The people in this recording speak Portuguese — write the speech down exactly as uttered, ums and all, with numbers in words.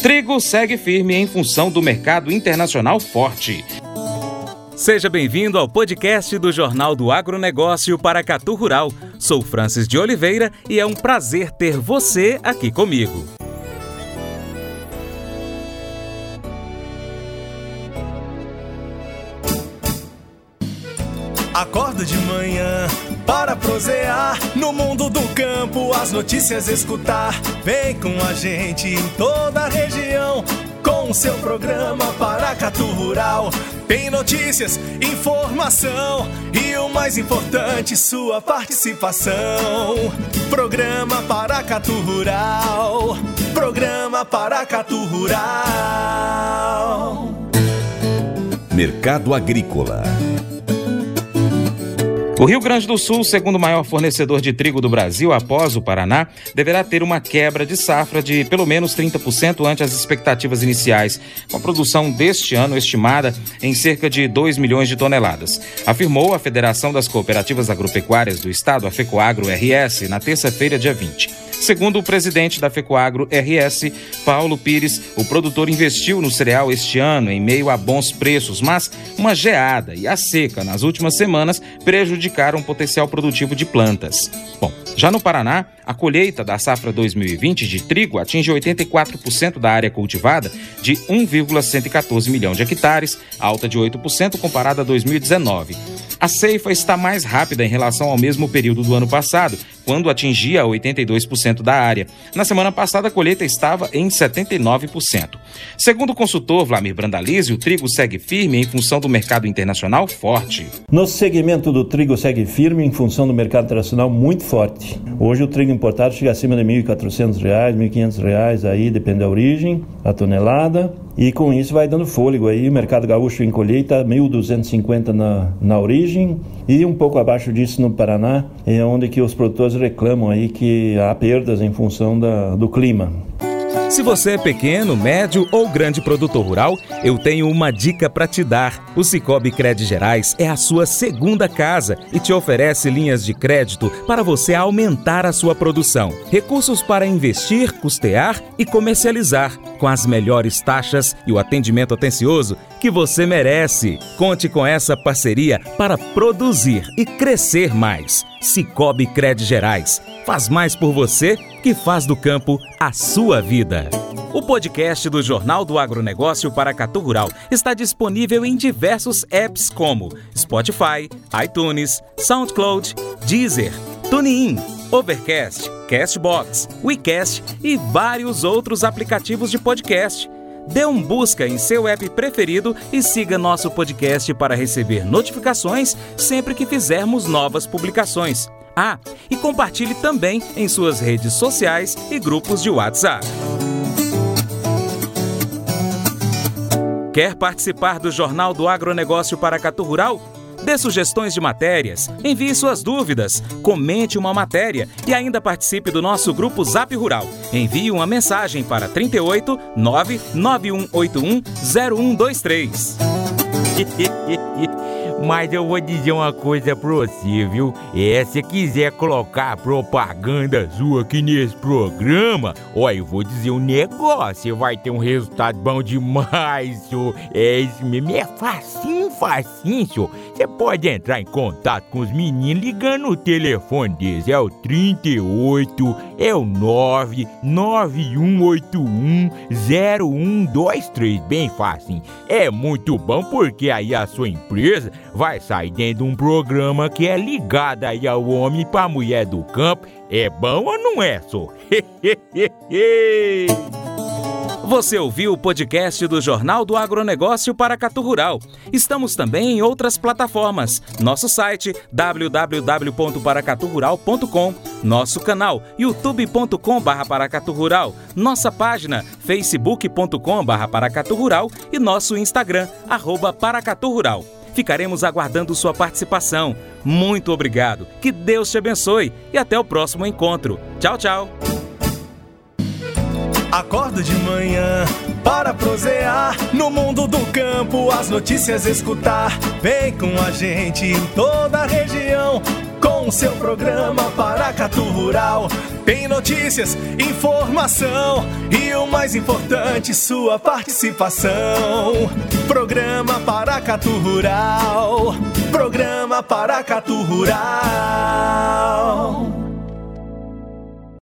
Trigo segue firme em função do mercado internacional forte. Seja bem-vindo ao podcast do Jornal do Agronegócio Paracatu Rural. Sou Francis de Oliveira e é um prazer ter você aqui comigo. Acordo de manhã para prosear no mundo do campo, as notícias escutar. Vem com a gente em toda a região com o seu programa Paracatu Rural. Tem notícias, informação e o mais importante, sua participação. Programa Paracatu Rural. Programa Paracatu Rural. Mercado Agrícola. O Rio Grande do Sul, segundo maior fornecedor de trigo do Brasil, após o Paraná, deverá ter uma quebra de safra de pelo menos trinta por cento ante as expectativas iniciais, com a produção deste ano estimada em cerca de dois milhões de toneladas, afirmou a Federação das Cooperativas Agropecuárias do Estado, a FECOAGRO R S, na terça-feira, dia vinte. Segundo o presidente da FECOAGRO R S, Paulo Pires, o produtor investiu no cereal este ano em meio a bons preços, mas uma geada e a seca nas últimas semanas prejudicaram o potencial produtivo de plantas. Bom, já no Paraná, a colheita da safra dois mil e vinte de trigo atinge oitenta e quatro por cento da área cultivada de um vírgula cento e quatorze milhão de hectares, alta de oito por cento comparada a dois mil e dezenove. A ceifa está mais rápida em relação ao mesmo período do ano passado, quando atingia oitenta e dois por cento da área. Na semana passada, a colheita estava em setenta e nove por cento. Segundo o consultor Vlamir Brandalize, o trigo segue firme em função do mercado internacional forte. No segmento do trigo segue firme em função do mercado internacional muito forte. Hoje o trigo importado chega acima de mil e quatrocentos reais, mil e quinhentos reais, aí depende da origem, a tonelada. E com isso vai dando fôlego aí, o mercado gaúcho em colheita, mil duzentos e cinquenta na, na origem, e um pouco abaixo disso no Paraná, é onde que os produtores reclamam aí que há perdas em função da, do clima. Se você é pequeno, médio ou grande produtor rural, eu tenho uma dica para te dar. O Sicoob Cred Gerais é a sua segunda casa e te oferece linhas de crédito para você aumentar a sua produção. Recursos para investir, custear e comercializar, com as melhores taxas e o atendimento atencioso que você merece. Conte com essa parceria para produzir e crescer mais. Sicoob Cred Gerais. Faz mais por você que faz do campo a sua vida. O podcast do Jornal do Agronegócio Paracatu Rural está disponível em diversos apps como Spotify, iTunes, SoundCloud, Deezer, TuneIn, Overcast, Castbox, WeCast e vários outros aplicativos de podcast. Dê um busca em seu app preferido e siga nosso podcast para receber notificações sempre que fizermos novas publicações. Ah, e compartilhe também em suas redes sociais e grupos de WhatsApp. Quer participar do Jornal do Agronegócio Paracatu Rural? Dê sugestões de matérias, envie suas dúvidas, comente uma matéria e ainda participe do nosso grupo Zap Rural. Envie uma mensagem para trinta e oito, nove nove um oito um, zero um dois três. Mas eu vou dizer uma coisa pra você, viu? É, se quiser colocar propaganda sua aqui nesse programa, ó, eu vou dizer um negócio, você vai ter um resultado bom demais, senhor. É isso mesmo, é facinho, facinho, senhor. Você pode entrar em contato com os meninos ligando o telefone deles, é o trinta e oito, é o nove nove um oito um, zero um dois três, bem facinho. É muito bom porque aí a sua empresa vai sair dentro de um programa que é ligado aí ao homem e pra mulher do campo. É bom ou não é, só? Você ouviu o podcast do Jornal do Agronegócio Paracatu Rural. Estamos também em outras plataformas. Nosso site w w w ponto paracatu rural ponto com, nosso canal youtube ponto com barra paracatu rural, nossa página facebook ponto com barra paracatu rural e nosso Instagram, arroba paracatu rural. Ficaremos aguardando sua participação. Muito obrigado, que Deus te abençoe e até o próximo encontro. Tchau, tchau. Acordo de manhã para prosear no mundo do campo, as notícias escutar. Vem com a gente em toda a região com o seu programa Paracatu Rural. Tem notícias, informação e o mais importante, sua participação. Programa Paracatu Rural. Programa Paracatu Rural.